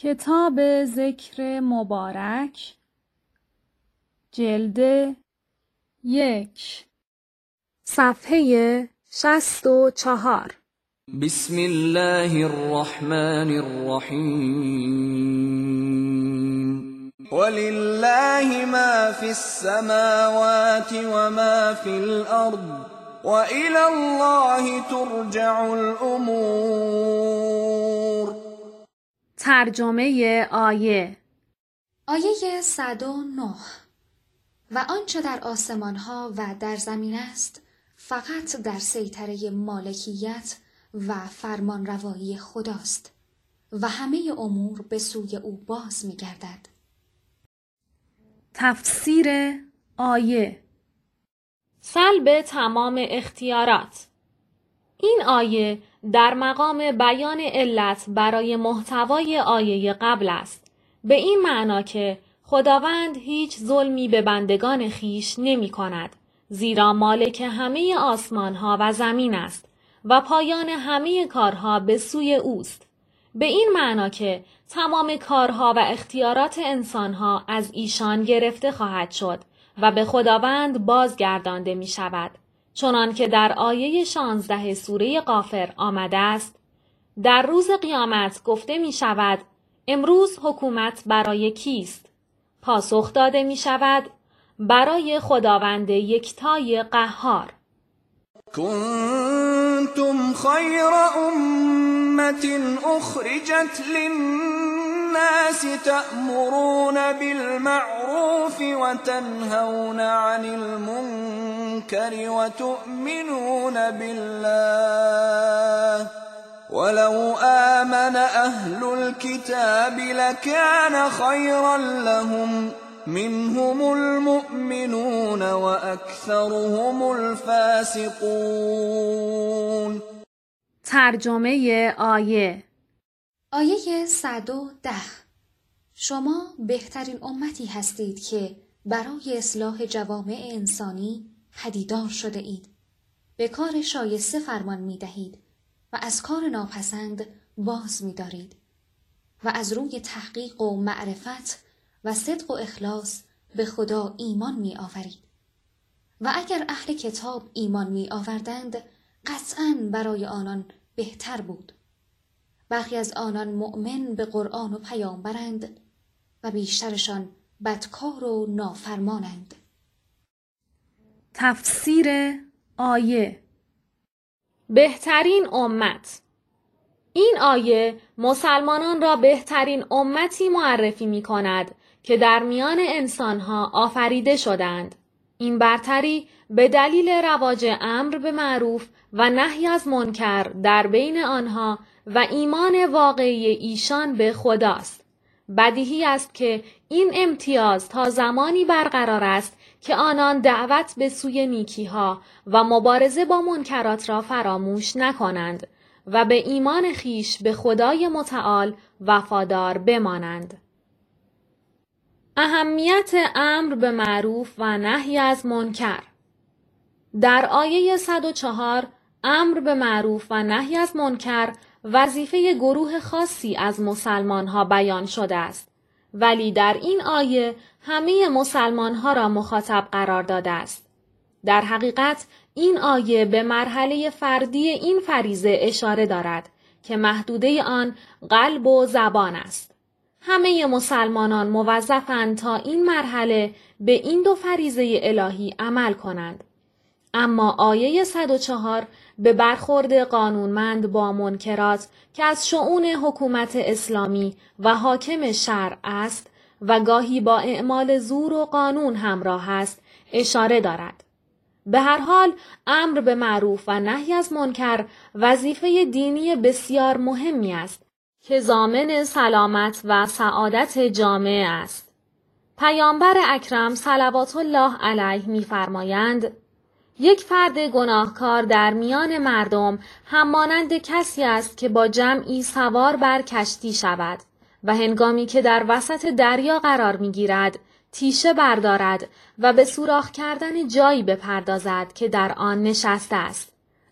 کتاب ذکر مبارک جلد 1 صفحه 64 بسم الله الرحمن الرحیم ولله ما فی السماوات وما فی الارض وإلی الله ترجع الامور. ترجمه آیه 109 و آنچه در آسمانها و در زمین است فقط در سیطره مالکیت و فرمانروایی خداست و همه امور به سوی او باز می‌گردد. تفسیر آیه سلب تمام اختیارات. این آیه در مقام بیان علت برای محتوای آیه قبل است، به این معنا که خداوند هیچ ظلمی به بندگان خیش نمی کند، زیرا مالک همه آسمانها و زمین است و پایان همه کارها به سوی اوست. به این معنا که تمام کارها و اختیارات انسانها از ایشان گرفته خواهد شد و به خداوند بازگردانده می شود. چنان که در آیه 16 سوره غافر آمده است: در روز قیامت گفته می شود امروز حکومت برای کیست؟ پاسخ داده می شود برای خداوند یکتای قهار. کنتم خیر امت اخرجت للناس تأمرون بالمعروف وتنهون عن المنكر وتؤمنون بالله ولو آمن أهل الكتاب لكان خيرا لهم منهم المؤمنون وأكثرهم الفاسقون. ترجمه آیه 110 شما بهترین امتی هستید که برای اصلاح جوامع انسانی پدیدار شده اید. به کار شایسته فرمان می دهید و از کار ناپسند باز می دارید و از روی تحقیق و معرفت و صدق و اخلاص به خدا ایمان می آورید. و اگر اهل کتاب ایمان می آوردند قطعاً برای آنان بهتر بود. برخی از آنان مؤمن به قرآن و پیامبرند و بیشترشان بدکار و نافرمانند. تفسیر آیه بهترین امت. این آیه مسلمانان را بهترین امتی معرفی می کند که در میان انسانها آفریده شدند. این برتری به دلیل رواج امر به معروف و نهی از منکر در بین آنها و ایمان واقعی ایشان به خداست. بدیهی است که این امتیاز تا زمانی برقرار است که آنان دعوت به سوی نیکیها و مبارزه با منکرات را فراموش نکنند و به ایمان خیش به خدای متعال وفادار بمانند. اهمیت امر به معروف و نهی از منکر. در آیه 104 امر به معروف و نهی از منکر وظیفه گروه خاصی از مسلمانها بیان شده است، ولی در این آیه همه مسلمانها را مخاطب قرار داده است. در حقیقت این آیه به مرحله فردی این فریضه اشاره دارد که محدوده آن قلب و زبان است. همه مسلمانان موظفند تا این مرحله به این دو فریضه الهی عمل کنند. اما آیه 104 به برخورد قانونمند با منکرات که از شؤون حکومت اسلامی و حاکم شرع است و گاهی با اعمال زور و قانون همراه است اشاره دارد. به هر حال امر به معروف و نهی از منکر وظیفه دینی بسیار مهمی است که ضامن سلامت و سعادت جامعه است. پیامبر اکرم صلوات الله علیه می‌فرمایند: یک فرد گناهکار در میان مردم همانند کسی است که با جمعی سوار بر کشتی شود و هنگامی که در وسط دریا قرار می‌گیرد تیشه بردارد و به سوراخ کردن جایی بپردازد که در آن نشسته است.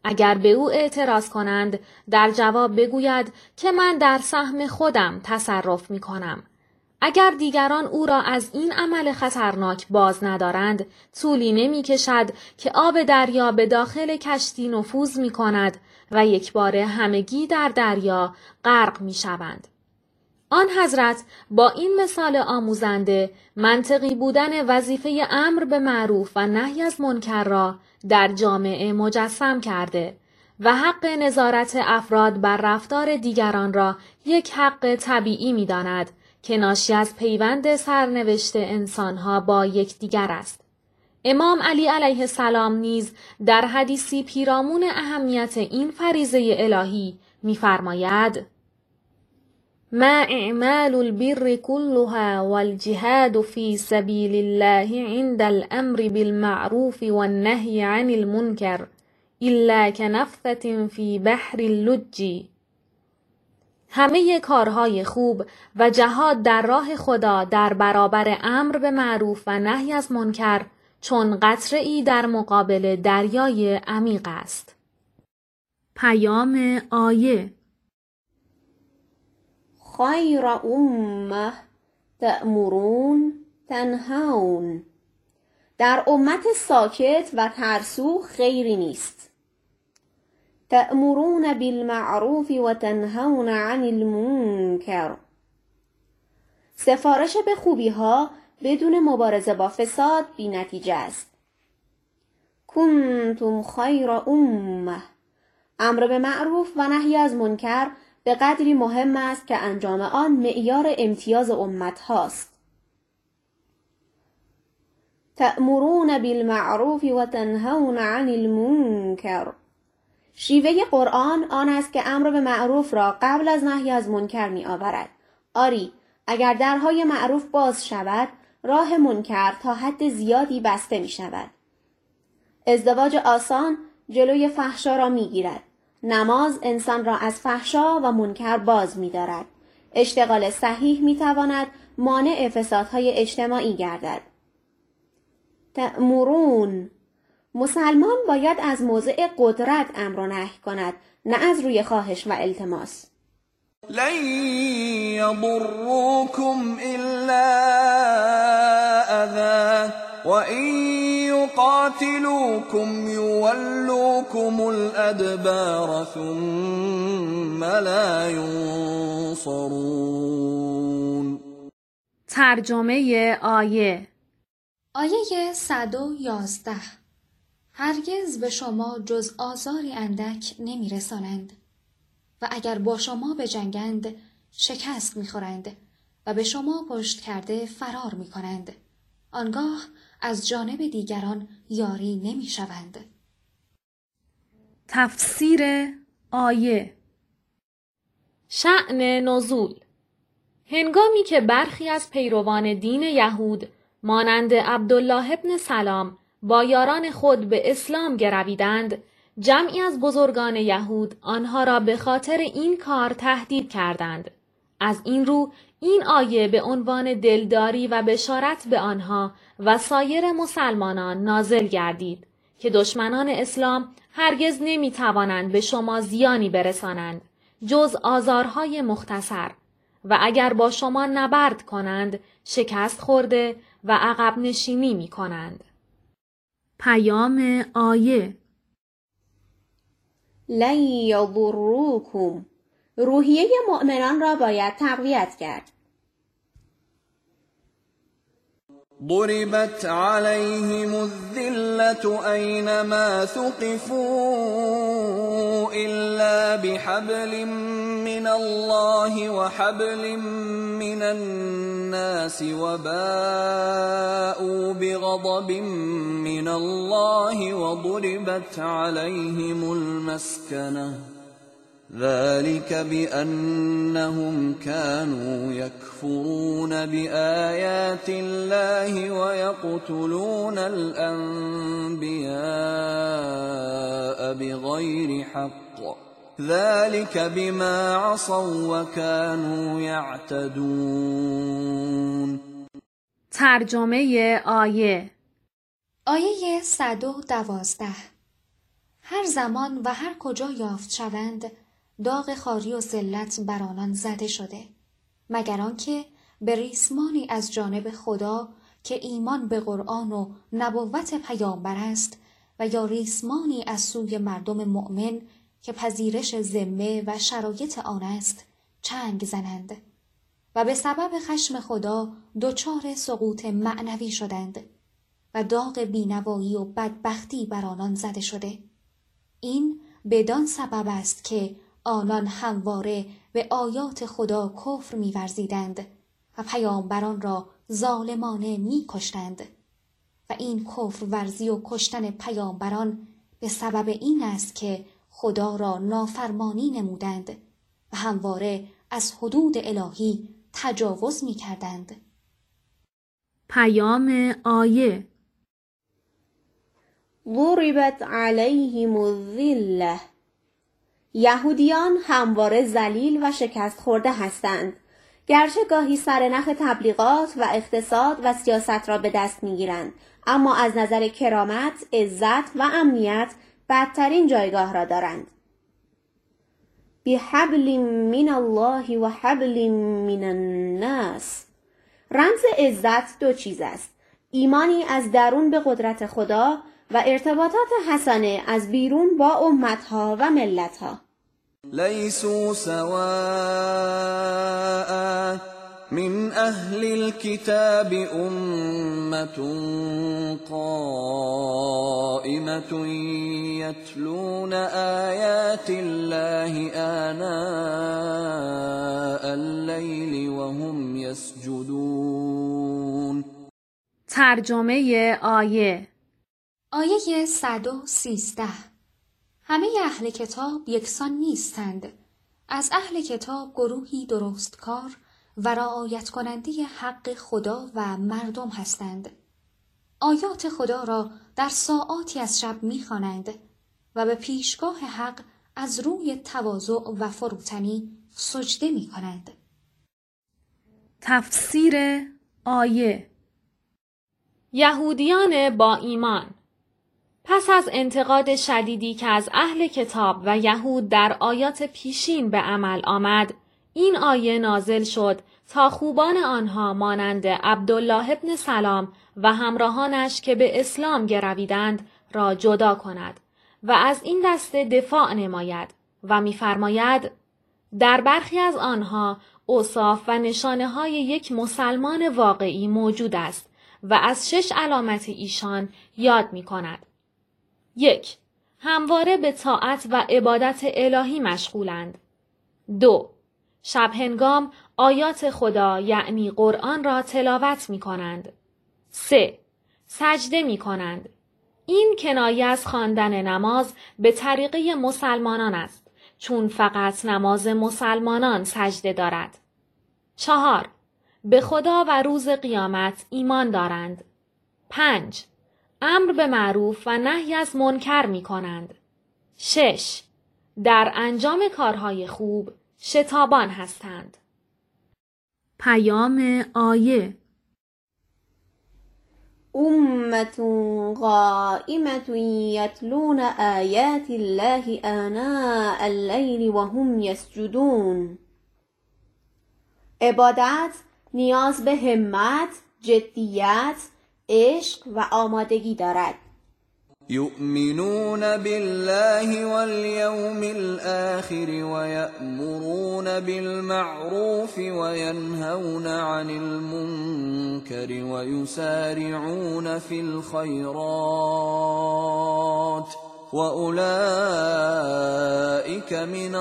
اگر به او اعتراض کنند، در جواب بگوید که من در سهم خودم تصرف می کنم. اگر دیگران او را از این عمل خطرناک باز ندارند، طولی نمی کشد که آب دریا به داخل کشتی نفوذ می کند و یکباره همگی در دریا غرق می شوند. آن حضرت با این مثال آموزنده منطقی بودن وظیفه امر به معروف و نهی از منکر را در جامعه مجسم کرده و حق نظارت افراد بر رفتار دیگران را یک حق طبیعی می داند که ناشی از پیوند سرنوشت انسانها با یکدیگر است. امام علی علیه السلام نیز در حدیثی پیرامون اهمیت این فریضه الهی می‌فرماید: ما اعمال البر كلها والجهاد في سبيل الله عند الامر بالمعروف والنهي عن المنكر الا كنفثة في بحر اللج. همه کارهای خوب و جهاد در راه خدا در برابر امر به معروف و نهی از منکر چون قطره‌ای در مقابل دریای عمیق است. پیام آیه: خیر امه تأمرون تنهون. در امت ساکت و ترسو خیری نیست. تأمرون بالمعروف و تنهون عن المنکر. سفارش به خوبی ها بدون مبارزه با فساد بی نتیجه است. کنتم خیر امه. امر به معروف و نهی از منکر به قدری مهم است که انجام آن معیار امتیاز امت هاست. تأمرون بالمعروف و تنهون عن المنکر. شیوه قرآن آن است که امر به معروف را قبل از نهی از منکر می آورد. آری، اگر درهای معروف باز شود، راه منکر تا حد زیادی بسته می شود. ازدواج آسان جلوی فحشا را می گیرد. نماز انسان را از فحشا و منکر باز می دارد. اشتغال صحیح می تواند مانع فسادهای اجتماعی گردد. تأمرون. مسلمان باید از موضع قدرت امر و نهی کند، نه از روی خواهش و التماس. لن يضروكم إلا أذى وإن يقاتلوكم يولوكم الأدبار ثم لا ينصرون. ترجمه آیه: آیه 111. هرگز به شما جز آزاری اندک نمی رسانند و اگر با شما بجنگند شکست می خورند و به شما پشت کرده فرار می کنند. آنگاه از جانب دیگران یاری نمی شوند. تفسیر آیه: شأن نزول. هنگامی که برخی از پیروان دین یهود مانند عبدالله ابن سلام با یاران خود به اسلام گرویدند، جمعی از بزرگان یهود آنها را به خاطر این کار تهدید کردند. از این رو این آیه به عنوان دلداری و بشارت به آنها و سایر مسلمانان نازل گردید که دشمنان اسلام هرگز نمی توانند به شما زیانی برسانند جز آزارهای مختصر و اگر با شما نبرد کنند شکست خورده و عقب نشینی می کنند. پیام آیه: لن یضروکم. روحیه مؤمنان را باید تقویت کرد. ضربت عليهم الذلة أينما ثقفوا إلا بحبل من الله وحبل من الناس وباءوا بغضب من الله وضربت عليهم المسكنة ذلك بأنهم كانوا يكفرون بآيات الله ويقتلون الأنبياء بغير حق ذلك بما عصوا وكانوا يعتدون. ترجمه آیه: آیه 112. هر زمان و هر کجا یافت شوند داغ خواری و ذلت بر آنان زده شده، مگر آنکه به ریسمانی از جانب خدا که ایمان به قرآن و نبوت پیامبر است و یا ریسمانی از سوی مردم مؤمن که پذیرش ذمه و شرایط آن است چنگ زنند و به سبب خشم خدا دچار سقوط معنوی شدند و داغ بینوایی و بدبختی بر آنان زده شده. این بدان سبب است که آنان همواره به آیات خدا کفر می‌ورزیدند و پیامبران را ظالمانه می‌کشتند و این کفر ورزی و کشتن پیامبران به سبب این است که خدا را نافرمانی نمودند و همواره از حدود الهی تجاوز می‌کردند. پیام آیه: ضربت علیهم الذلة. یهودیان همواره ذلیل و شکست خورده هستند، گرچه گاهی سرنخ تبلیغات و اقتصاد و سیاست را به دست می‌گیرند، اما از نظر کرامت، عزت و امنیت بدترین جایگاه را دارند. بحبل من الله و حبل من الناس. رمز عزت دو چیز است: ایمانی از درون به قدرت خدا و ارتباطات حسنه از بیرون با امتها و ملتها. لیسوا سواء من اهل الكتاب امة قائمة يتلون آیات الله آناء الليل وهم يسجدون. ترجمه آیه: آیه 113. همه اهل کتاب یکسان نیستند. از اهل کتاب گروهی درستکار و رعایت کننده حق خدا و مردم هستند. آیات خدا را در ساعاتی از شب می‌خوانند و به پیشگاه حق از روی تواضع و فروتنی سجده می‌کنند. تفسیر آیه: یهودیان با ایمان. پس از انتقاد شدیدی که از اهل کتاب و یهود در آیات پیشین به عمل آمد، این آیه نازل شد تا خوبان آنها مانند عبدالله ابن سلام و همراهانش که به اسلام گرویدند را جدا کند و از این دسته دفاع نماید و می‌فرماید: در برخی از آنها اوصاف و نشانه‌های یک مسلمان واقعی موجود است و از 6 علامت ایشان یاد می‌کند. 1. همواره به طاعت و عبادت الهی مشغولند. 2. شب هنگام آیات خدا یعنی قرآن را تلاوت می کنند. 3. سجده می کنند. این کنایه از خواندن نماز به طریقه مسلمانان است، چون فقط نماز مسلمانان سجده دارد. 4. به خدا و روز قیامت ایمان دارند. 5. امر به معروف و نهی از منکر می کنند. 6. در انجام کارهای خوب شتابان هستند. پیام آیه: امة قائمة یتلون آیات الله آناء اللیل و هم یسجدون. عبادت نیاز به همت، جدیت، عشق و آمادگی دارد. يؤمنون بالله واليوم الآخر ويأمرون بالمعروف وينهون عن المنكر ويسارعون في الخيرات وأولئك من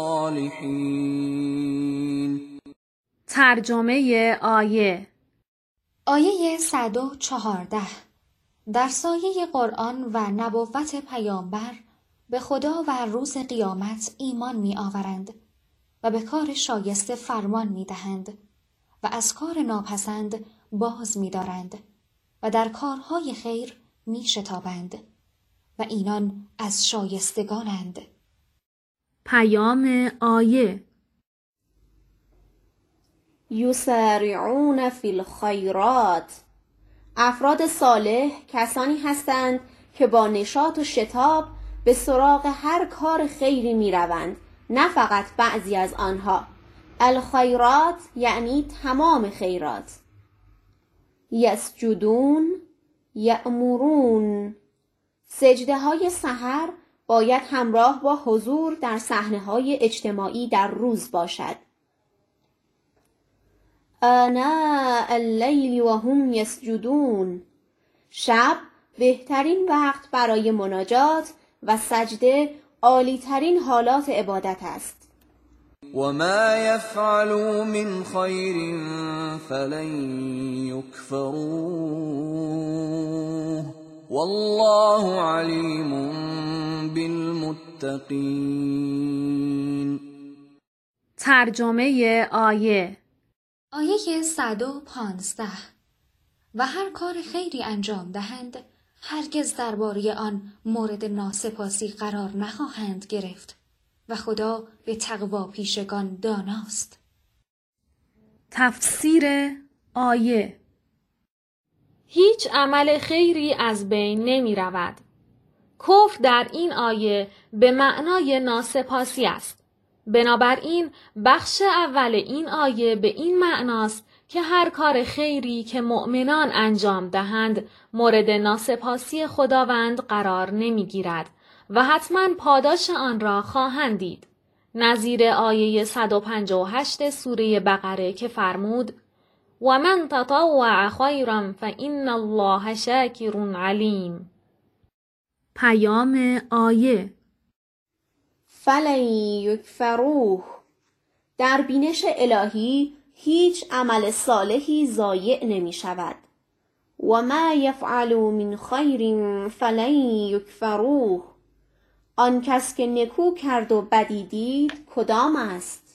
الصالحين. ترجمه آیه: آیه 114. در سایه قرآن و نبوت پیامبر به خدا و روز قیامت ایمان می آورند و به کار شایسته فرمان می دهند و از کار ناپسند باز می دارند و در کارهای خیر می شتابند و اینان از شایستگانند. پیام آیه: یسارعون فی الخیرات. افراد صالح کسانی هستند که با نشاط و شتاب به سراغ هر کار خیری می روند، نه فقط بعضی از آنها. الخیرات یعنی تمام خیرات. یسجدون، یأمرون. سجده های سحر باید همراه با حضور در صحنه‌های اجتماعی در روز باشد. آناء اللیل و هم یسجدون. شب بهترین وقت برای مناجات و سجده عالی‌ترین حالات عبادت است. وما يفعلوا من خير فلن يكفروه والله عليم بالمتقين. ترجمه آیه. آیه 115. و هر کار خیری انجام دهند هرگز درباره آن مورد ناسپاسی قرار نخواهند گرفت و خدا به تقوا پیشگان داناست. تفسیر آیه. هیچ عمل خیری از بین نمی رود. کفر در این آیه به معنای ناسپاسی است. بنابراین بخش اول این آیه به این معناست که هر کار خیری که مؤمنان انجام دهند مورد ناسپاسی خداوند قرار نمی گیرد و حتما پاداش آن را خواهند دید. نظیر آیه 158 سوره بقره که فرمود و من تطوع خیرا فإن الله شاکر علیم. پیام آیه. فلن یکفروه. در بینش الهی هیچ عمل صالحی ضایع نمی شود. و ما یفعلوا من خیر فلن یکفروه. آن کس که نکو کرد و بدی دید کدام است؟